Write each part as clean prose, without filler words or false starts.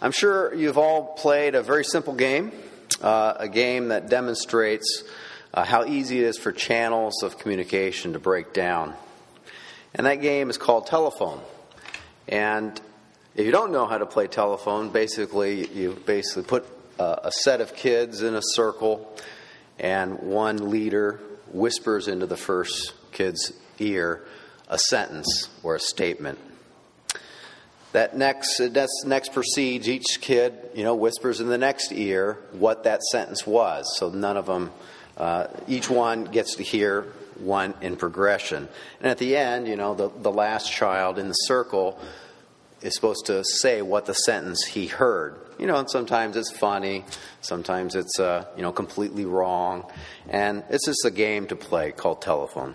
I'm sure you've all played a very simple game, a game that demonstrates how easy it is for channels of communication to break down. And that game is called telephone. And if you don't know how to play telephone, you put a set of kids in a circle, and one leader whispers into the first kid's ear a sentence or a statement. That next proceeds, each kid, whispers in the next ear what that sentence was. So none of them, each one gets to hear one in progression. And at the end, the last child in the circle is supposed to say what the sentence he heard. And sometimes it's funny, sometimes it's, completely wrong. And it's just a game to play called telephone.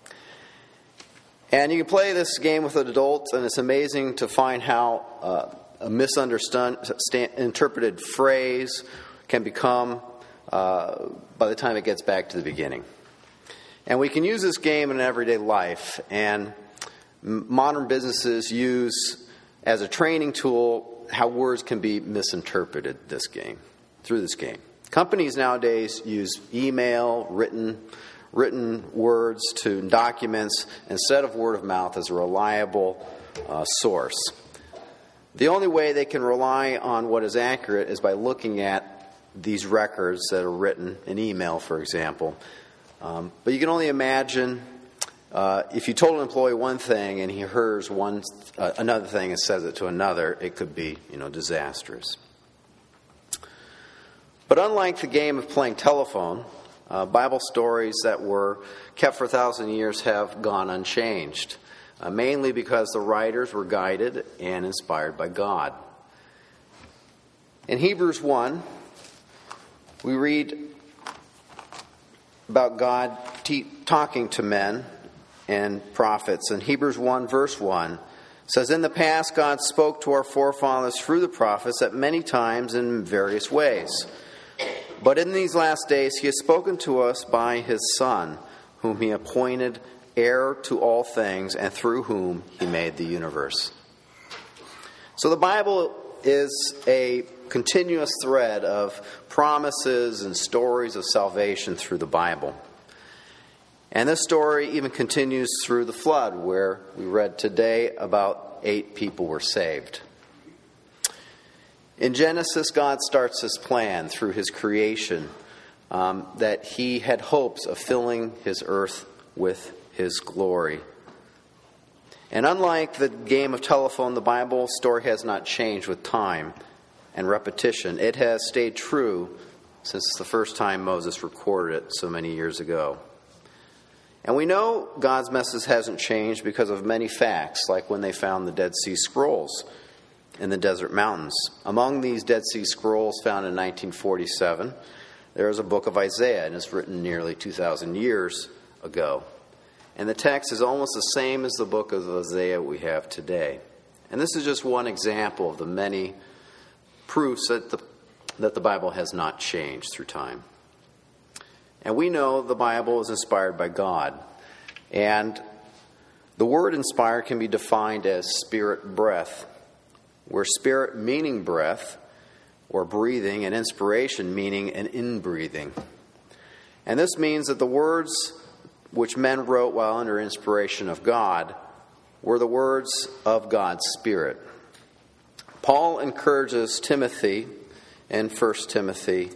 And you can play this game with an adult, and it's amazing to find how a misinterpreted phrase can become by the time it gets back to the beginning. And we can use this game in everyday life, and modern businesses use as a training tool how words can be misinterpreted through this game. Companies nowadays use email, written words to documents instead of word of mouth as a reliable source. The only way they can rely on what is accurate is by looking at these records that are written in email, for example. But you can only imagine if you told an employee one thing and he hears another thing and says it to another, it could be disastrous. But unlike the game of playing telephone, Bible stories that were kept for 1,000 years have gone unchanged, mainly because the writers were guided and inspired by God. In Hebrews 1, we read about God talking to men and prophets. In Hebrews 1, verse 1, says, "In the past God spoke to our forefathers through the prophets at many times in various ways. But in these last days he has spoken to us by his Son, whom he appointed heir to all things, and through whom he made the universe." So the Bible is a continuous thread of promises and stories of salvation through the Bible. And this story even continues through the flood, where we read today about 8 people were saved. In Genesis, God starts his plan through his creation, that he had hopes of filling his earth with his glory. And unlike the game of telephone, the Bible story has not changed with time and repetition. It has stayed true since the first time Moses recorded it so many years ago. And we know God's message hasn't changed because of many facts, like when they found the Dead Sea Scrolls in the desert mountains. Among these Dead Sea Scrolls found in 1947, there is a book of Isaiah, and it's written nearly 2,000 years ago. And the text is almost the same as the book of Isaiah we have today. And this is just one example of the many proofs that the Bible has not changed through time. And we know the Bible is inspired by God. And the word inspired can be defined as spirit breath, where spirit meaning breath or breathing, and inspiration meaning an inbreathing. And this means that the words which men wrote while under inspiration of God were the words of God's Spirit. Paul encourages Timothy in 2 Timothy,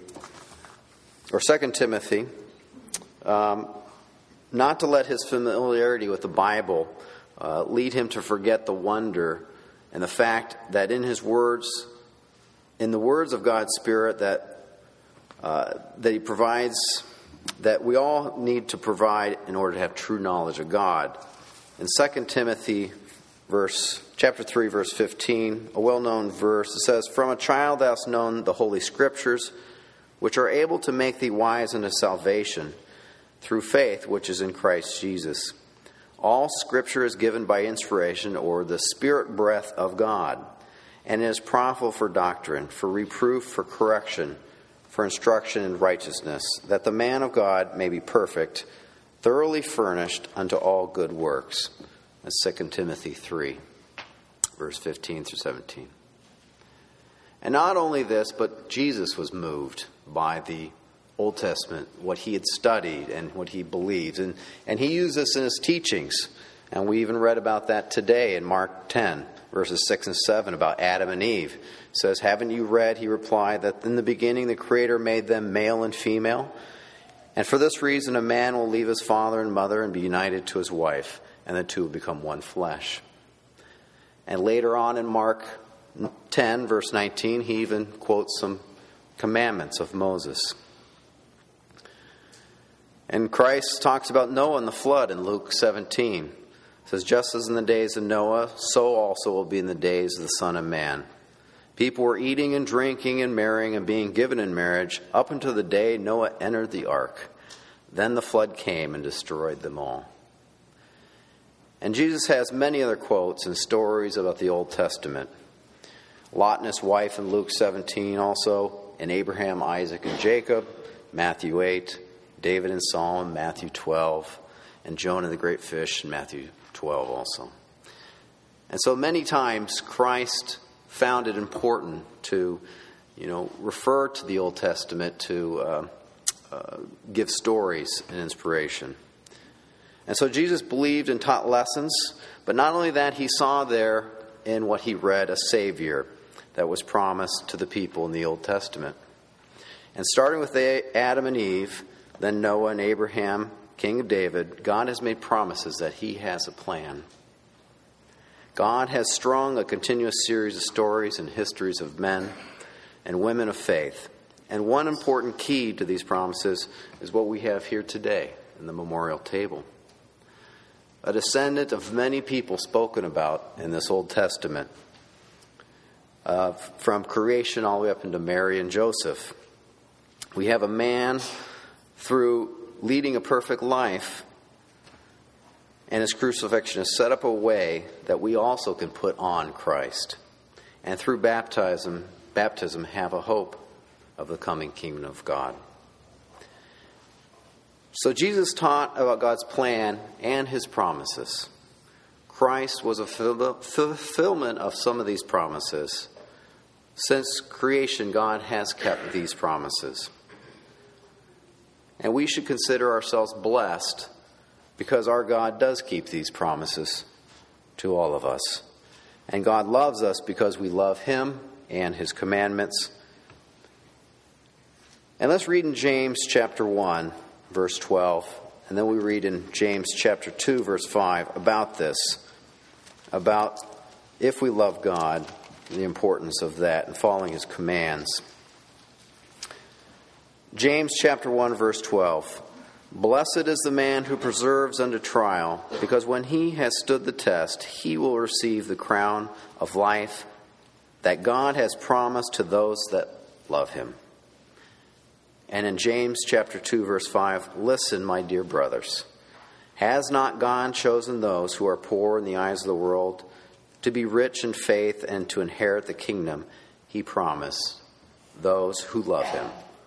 not to let his familiarity with the Bible lead him to forget the wonder and the fact that in the words of God's Spirit that he provides, that we all need to provide in order to have true knowledge of God. In 2 Timothy chapter 3, verse 15, a well-known verse, it says, "From a child thou hast known the Holy Scriptures, which are able to make thee wise unto salvation, through faith which is in Christ Jesus. All Scripture is given by inspiration, or the Spirit breath of God, and is profitable for doctrine, for reproof, for correction, for instruction in righteousness, that the man of God may be perfect, thoroughly furnished unto all good works." That's 2 Timothy 3, verse 15 through 17. And not only this, but Jesus was moved by the Old Testament, what he had studied and what he believed. And he used this in his teachings. And we even read about that today in Mark 10, verses 6 and 7, about Adam and Eve. It says, "Haven't you read," he replied, "that in the beginning the Creator made them male and female? And for this reason a man will leave his father and mother and be united to his wife, and the two will become one flesh." And later on in Mark 10, verse 19, he even quotes some commandments of Moses. And Christ talks about Noah and the flood in Luke 17. It says, "Just as in the days of Noah, so also will be in the days of the Son of Man. People were eating and drinking and marrying and being given in marriage up until the day Noah entered the ark. Then the flood came and destroyed them all." And Jesus has many other quotes and stories about the Old Testament. Lot and his wife in Luke 17 also, and Abraham, Isaac, and Jacob, Matthew 8, David and Solomon, Matthew 12, and Jonah the great fish in Matthew 12 also. And so many times Christ found it important to, refer to the Old Testament to give stories and inspiration. And so Jesus believed and taught lessons, but not only that, he saw there in what he read a Savior that was promised to the people in the Old Testament. And starting with Adam and Eve, then Noah and Abraham, King of David, God has made promises that he has a plan. God has strung a continuous series of stories and histories of men and women of faith. And one important key to these promises is what we have here today in the memorial table. A descendant of many people spoken about in this Old Testament, from creation all the way up into Mary and Joseph. We have a man, through leading a perfect life and his crucifixion, has set up a way that we also can put on Christ. And through baptism have a hope of the coming kingdom of God. So Jesus taught about God's plan and his promises. Christ was a fulfillment of some of these promises. Since creation, God has kept these promises. And we should consider ourselves blessed because our God does keep these promises to all of us. And God loves us because we love him and his commandments. And let's read in James chapter 1, verse 12, and then we read in James chapter 2, verse 5 about this, about if we love God, the importance of that and following his commands. James chapter 1, verse 12. "Blessed is the man who perseveres under trial, because when he has stood the test, he will receive the crown of life that God has promised to those that love him." And in James chapter 2, verse 5, "Listen, my dear brothers, has not God chosen those who are poor in the eyes of the world to be rich in faith and to inherit the kingdom he promised those who love him?"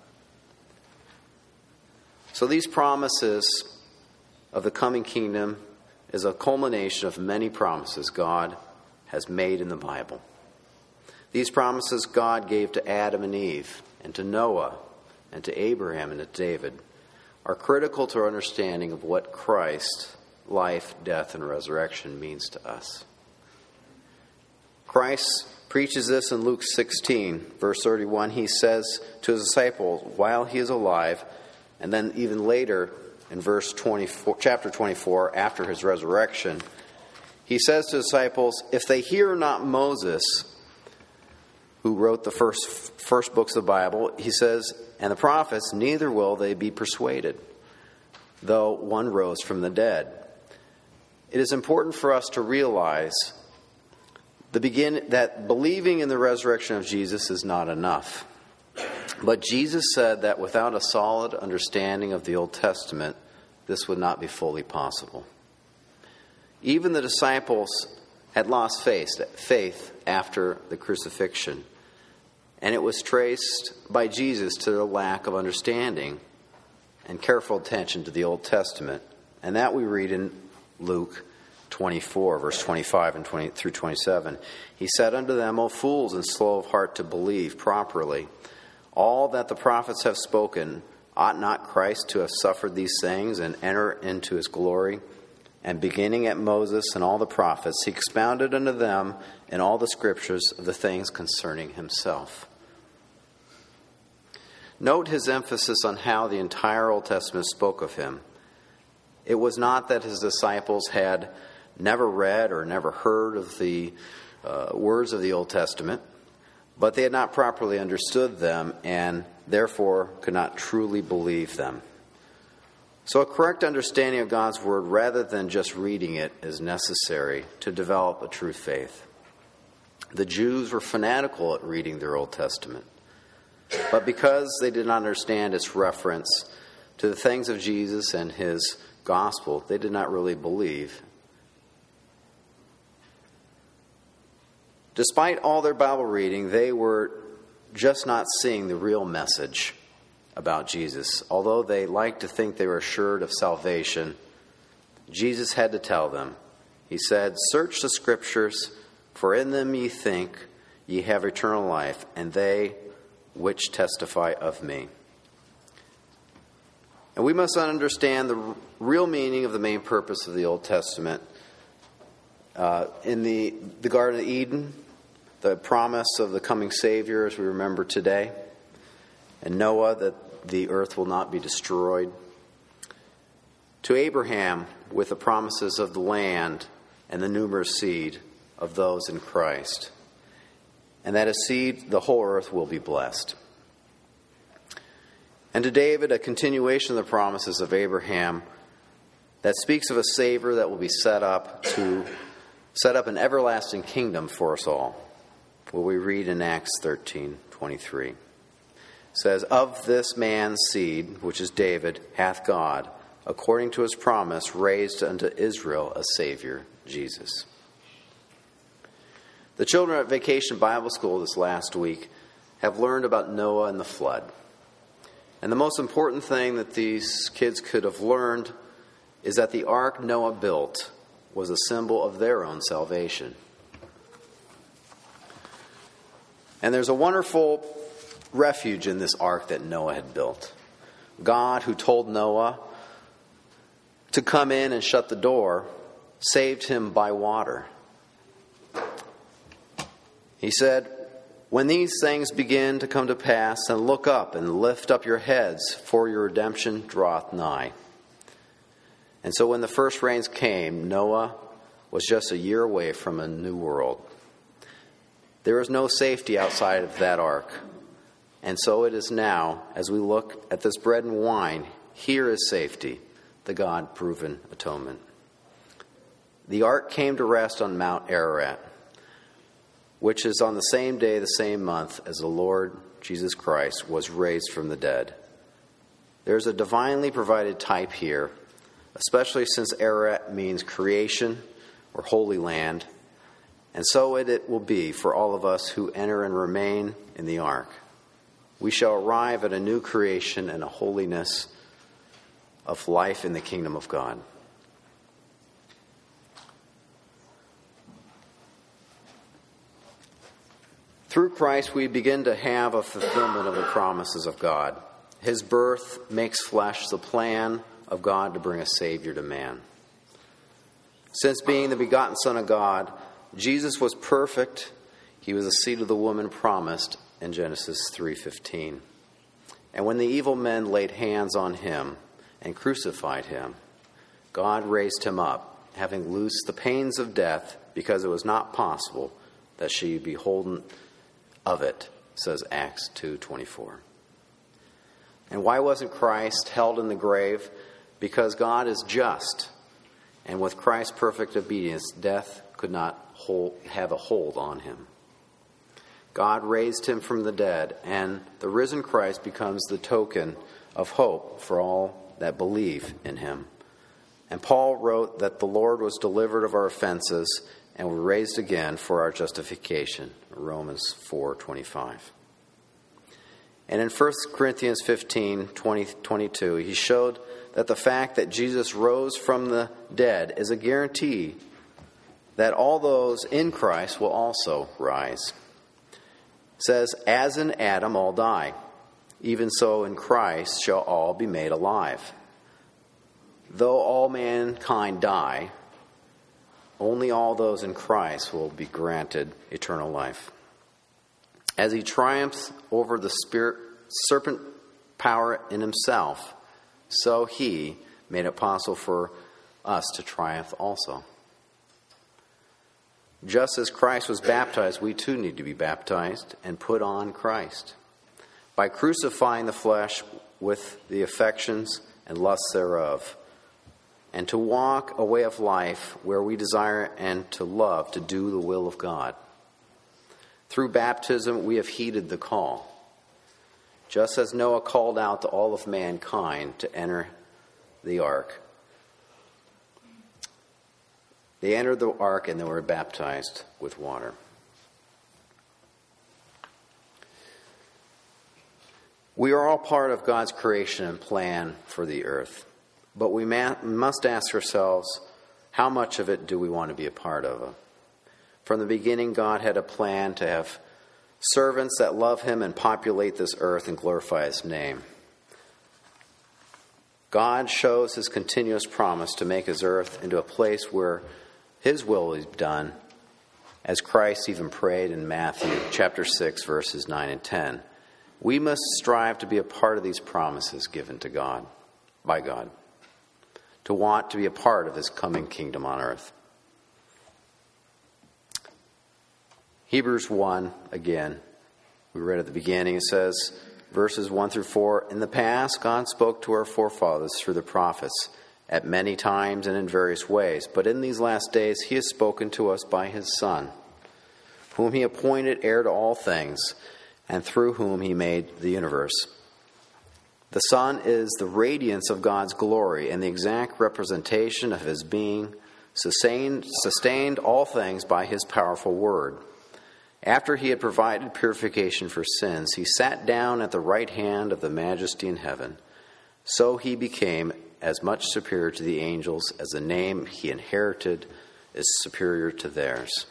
So these promises of the coming kingdom is a culmination of many promises God has made in the Bible. These promises God gave to Adam and Eve and to Noah and to Abraham and to David are critical to our understanding of what Christ's life, death, and resurrection means to us. Christ preaches this in Luke 16, verse 31. He says to his disciples while he is alive, and then even later in verse 24, chapter 24, after his resurrection, he says to his disciples, "If they hear not Moses, who wrote the first books of the Bible," he says, "and the prophets, neither will they be persuaded, though one rose from the dead." It is important for us to realize that believing in the resurrection of Jesus is not enough. But Jesus said that without a solid understanding of the Old Testament, this would not be fully possible. Even the disciples had lost faith after the crucifixion, and it was traced by Jesus to their lack of understanding and careful attention to the Old Testament. And that we read in Luke 24, verse 25 and 20 through 27. He said unto them, O fools, and slow of heart to believe properly all that the prophets have spoken. Ought not Christ to have suffered these things and enter into his glory? And beginning at Moses and all the prophets, he expounded unto them in all the scriptures of the things concerning himself. Note his emphasis on how the entire Old Testament spoke of him. It was not that his disciples had never read or never heard of the words of the Old Testament, but they had not properly understood them and therefore could not truly believe them. So a correct understanding of God's Word rather than just reading it is necessary to develop a true faith. The Jews were fanatical at reading their Old Testament, but because they did not understand its reference to the things of Jesus and his gospel, they did not really believe. Despite all their Bible reading, they were just not seeing the real message about Jesus. Although they liked to think they were assured of salvation, Jesus had to tell them. He said, Search the Scriptures, for in them ye think ye have eternal life, and they which testify of me. And we must understand the real meaning of the main purpose of the Old Testament. In the Garden of Eden, the promise of the coming Savior, as we remember today, and Noah, that the earth will not be destroyed. To Abraham, with the promises of the land and the numerous seed of those in Christ. And that his seed, the whole earth, will be blessed. And to David, a continuation of the promises of Abraham that speaks of a Savior that will be set up an everlasting kingdom for us all. What we read in Acts 13:23. Says, Of this man's seed, which is David, hath God, according to his promise, raised unto Israel a Savior, Jesus. The children at Vacation Bible School this last week have learned about Noah and the flood. And the most important thing that these kids could have learned is that the ark Noah built was a symbol of their own salvation. And there's a wonderful refuge in this ark that Noah had built. God, who told Noah to come in and shut the door, saved him by water. He said, When these things begin to come to pass, then look up and lift up your heads, for your redemption draweth nigh. And so when the first rains came, Noah was just a year away from a new world. There is no safety outside of that ark. And so it is now, as we look at this bread and wine, here is safety, the God-proven atonement. The ark came to rest on Mount Ararat, which is on the same day, the same month, as the Lord Jesus Christ was raised from the dead. There's a divinely provided type here, especially since Ararat means creation or holy land, and so it will be for all of us who enter and remain in the ark. We shall arrive at a new creation and a holiness of life in the kingdom of God. Through Christ, we begin to have a fulfillment of the promises of God. His birth makes flesh the plan of God to bring a Savior to man. Since being the begotten Son of God, Jesus was perfect. He was the seed of the woman promised in Genesis 3:15. And when the evil men laid hands on him and crucified him, God raised him up, having loosed the pains of death, because it was not possible that she be holden of it, says Acts 2:24. And why wasn't Christ held in the grave? Because God is just, and with Christ's perfect obedience, death could not have a hold on him. God raised him from the dead, and the risen Christ becomes the token of hope for all that believe in him. And Paul wrote that the Lord was delivered of our offenses and were raised again for our justification, Romans 4:25. And in 1 Corinthians 15:20-22, he showed that the fact that Jesus rose from the dead is a guarantee that all those in Christ will also rise. It says, as in Adam all die, even so in Christ shall all be made alive. Though all mankind die, only all those in Christ will be granted eternal life. As he triumphs over the serpent power in himself, so he made it possible for us to triumph also. Just as Christ was baptized, we too need to be baptized and put on Christ by crucifying the flesh with the affections and lusts thereof, and to walk a way of life where we desire and to love to do the will of God. Through baptism, we have heeded the call. Just as Noah called out to all of mankind to enter the ark. They entered the ark and they were baptized with water. We are all part of God's creation and plan for the earth. But we must ask ourselves, how much of it do we want to be a part of? From the beginning, God had a plan to have servants that love him and populate this earth and glorify his name. God shows his continuous promise to make his earth into a place where his will is done, as Christ even prayed in Matthew chapter 6, verses 9 and 10. We must strive to be a part of these promises given to God, by God, to want to be a part of his coming kingdom on earth. Hebrews 1, again, we read at the beginning, it says, verses 1 through 4, in the past, God spoke to our forefathers through the prophets at many times and in various ways. But in these last days, he has spoken to us by his Son, whom he appointed heir to all things, and through whom he made the universe. The Son is the radiance of God's glory and the exact representation of his being, sustained all things by his powerful word. After he had provided purification for sins, he sat down at the right hand of the Majesty in heaven. So he became as much superior to the angels as the name he inherited is superior to theirs.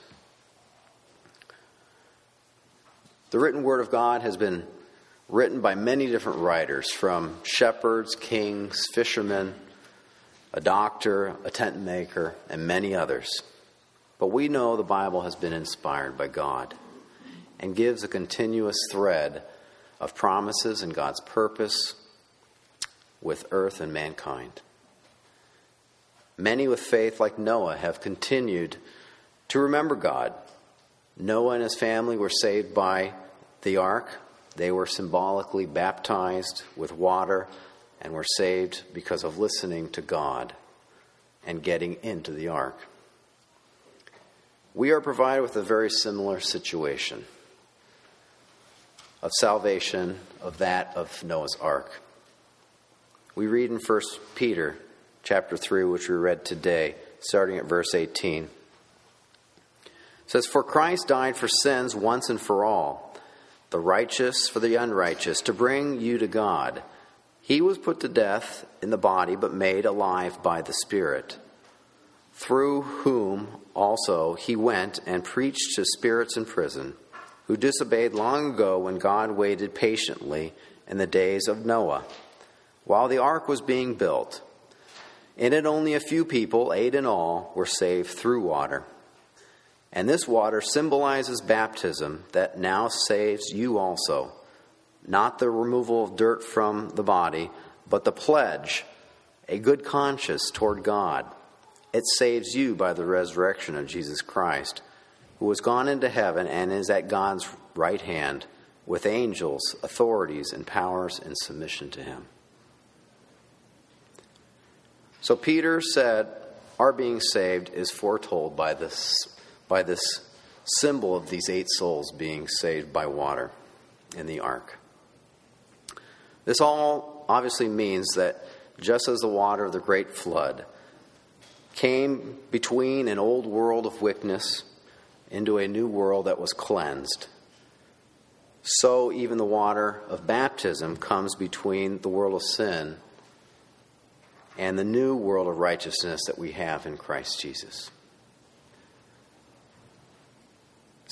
The written word of God has been written by many different writers, from shepherds, kings, fishermen, a doctor, a tent maker, and many others. But we know the Bible has been inspired by God and gives a continuous thread of promises and God's purpose with earth and mankind. Many with faith, like Noah, have continued to remember God. Noah and his family were saved by the ark. They were symbolically baptized with water and were saved because of listening to God and getting into the ark. We are provided with a very similar situation of salvation of that of Noah's ark. We read in 1 Peter chapter 3, which we read today, starting at verse 18. It says, for Christ died for sins once and for all, the righteous for the unrighteous, to bring you to God. He was put to death in the body, but made alive by the Spirit, through whom also he went and preached to spirits in prison, who disobeyed long ago when God waited patiently in the days of Noah, while the ark was being built. In it only a few people, 8 in all, were saved through water. And this water symbolizes baptism that now saves you also, not the removal of dirt from the body, but the pledge, a good conscience toward God. It saves you by the resurrection of Jesus Christ, who has gone into heaven and is at God's right hand with angels, authorities, and powers in submission to him. So Peter said, our being saved is foretold by this symbol of these 8 souls being saved by water in the ark. This all obviously means that just as the water of the great flood came between an old world of wickedness into a new world that was cleansed, so even the water of baptism comes between the world of sin and the new world of righteousness that we have in Christ Jesus.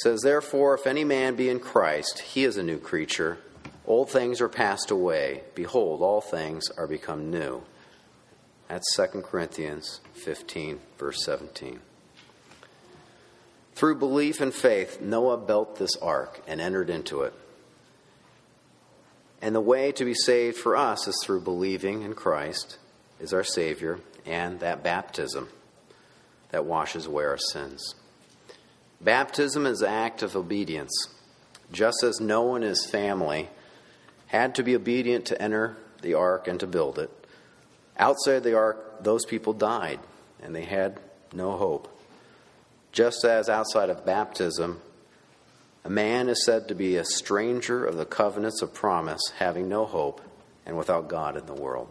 says, "Therefore, if any man be in Christ, he is a new creature. Old things are passed away. Behold, all things are become new." That's 2 Corinthians 15, verse 17. Through belief and faith, Noah built this ark and entered into it. And the way to be saved for us is through believing in Christ as our Savior and that baptism that washes away our sins. Baptism is an act of obedience. Just as Noah and his family had to be obedient to enter the ark and to build it, outside the ark, those people died and they had no hope. Just as outside of baptism, a man is said to be a stranger of the covenants of promise, having no hope and without God in the world.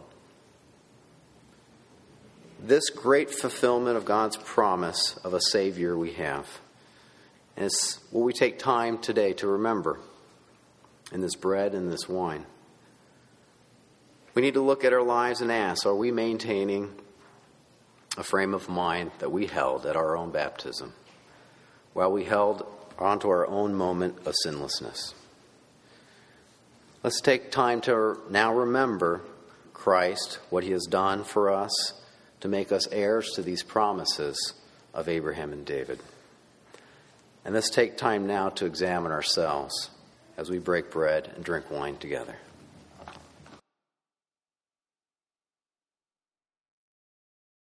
This great fulfillment of God's promise of a Savior we have. And it's what we take time today to remember in this bread and this wine. We need to look at our lives and ask, are we maintaining a frame of mind that we held at our own baptism, while we held onto our own moment of sinlessness? Let's take time to now remember Christ, what he has done for us to make us heirs to these promises of Abraham and David. And let's take time now to examine ourselves as we break bread and drink wine together.